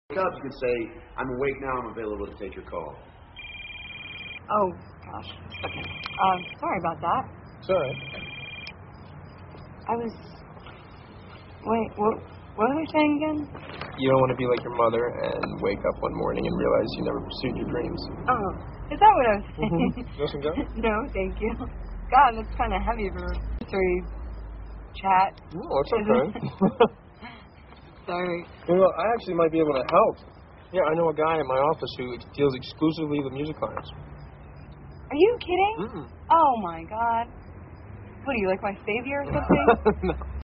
up, you could say, I'm awake now, I'm available to take your call. Oh, gosh. Okay. Sorry about that. It's all right. I was... Wait, what were you saying again? You don't want to be like your mother and wake up one morning and realize you never pursued your dreams. Oh, is that what I was saying? You want some gum? No, thank you. God, that's kind of heavy for history chat. No, it's okay. Sorry. Well, I actually might be able to help. Yeah, I know a guy in my office who deals exclusively with music clients. Are you kidding? Mm-mm. Oh, my God. What, are you like my savior or something? No.